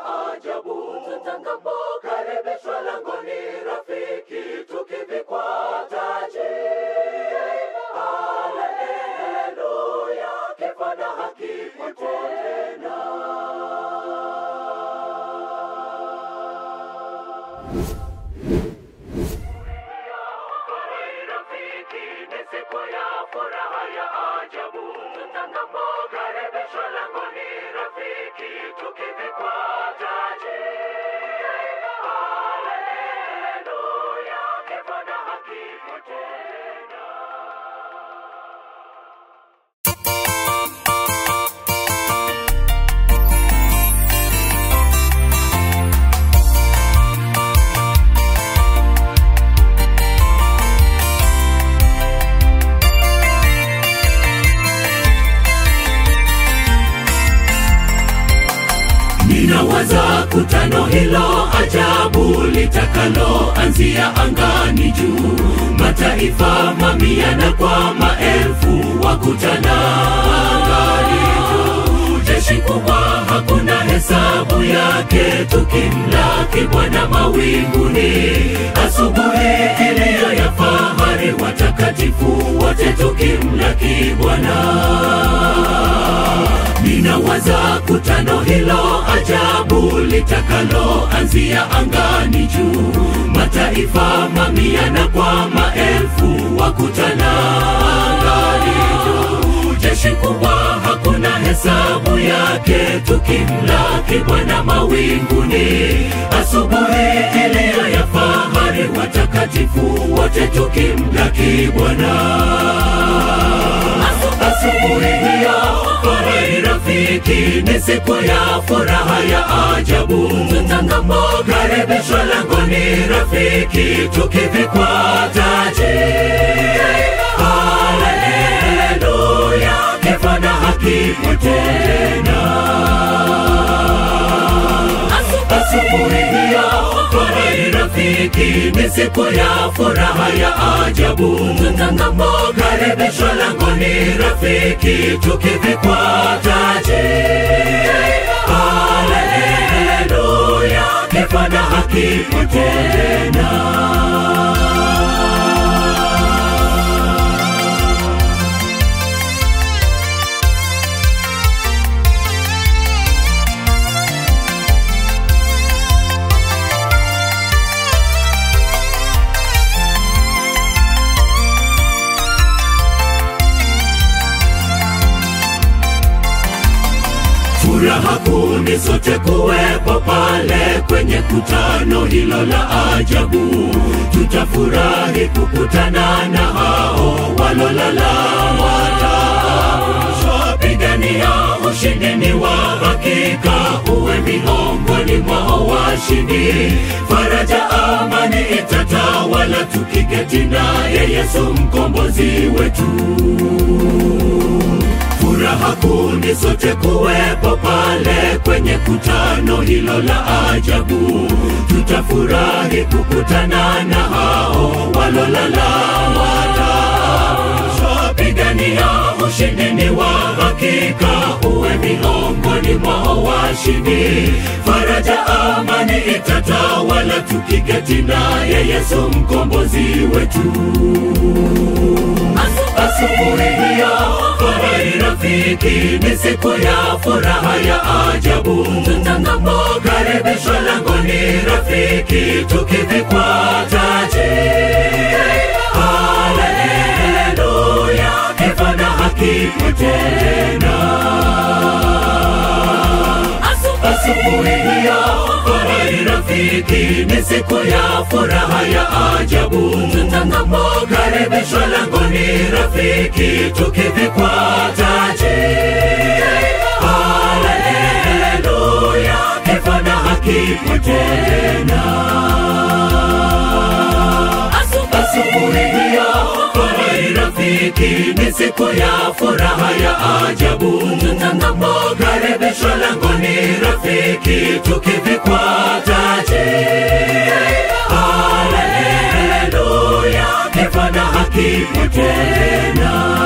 ajabu. Tutakapokaribishwa langoni, rafiki tukivikwa taji. Haleluya, kifo na haki kwetu tena. Rafiki ni siku ya furaha ya ajabu. Tutakapokaribishwa langoni, rafiki tukivikwa taji. Haleluya, kifo na haki kwetu tena. Ninawaza kutano hilo ajabu litakalo anzia angani juu. Mataifa mamia na kwa maelfu wakutana angani juu. Jeshi kubwa hakuna hesabu yake, tukimlaki Bwana mawinguni. Asubuhi iliyo ya fahari, watakatifu wote tukimlaki Bwana. Ninawaza kutano hilo ajabu litakalo anzia angani juu. Mataifa mamia na kwa maelfu wakutana angani juu. Jeshi kubwa hakuna hesabu yake, tukimlaki Bwana mawinguni. Asubuhi iliyo ya fahari, watakatifu wote tukimlaki Bwana. Asubuhi hiyo furahi rafiki, ni siku ya furaha ya ajabu. Tutakapokaribishwa langoni, rafiki tukivikwa taji. Haleluya, kifo na haki kwetu tena. Asubuhi hiyo furahi rafiki, ni siku ya furaha ya ajabu. Tutakapokaribishwa langoni, rafiki tukivikwa taji. Haleluya, kifo na haki kwetu tena. Furaha kuu ni sote kuwepo pale kwenye kutano hilo la ajabu. Tutafurahi kukutana na hao walolala wataamshwa. Pigania ushindi ni wa hakika, uwe miongoni mwao washindi. Faraja amani itatawala, tukiketi naye Yesu mkombozi wetu. Furaha kuu ni sote kuwepo pale kwenye kutano hilo la ajabu. Tutafurahi kukutana na hao walolala wataamshwa. Pigania ushindi ni wa hakika, uwe miongoni mwao washindi. Faraja amani itatawala, tukiketi naye Yesu mkombozi wetu. Asubuhi hiyo furahi rafiki, ni siku ya furaha ya ajabu. Tutakapokaribishwa langoni, rafiki tukivikwa taji. Haleluya, kifo na haki kwetu tena. Asubuhi hiyo furahi rafiki, ni siku ya furaha ya ajabu. Tutakapokaribishwa langoni, rafiki tukivikwa taji. Haleluya, kifo na haki kwetu tena. Asubuhi hiyo furahi rafiki, ni siku ya furaha ya ajabu. Tutakapokaribishwa langoni, rafiki tukivikwa taji. Haleluya, kifo na haki kwetu tena.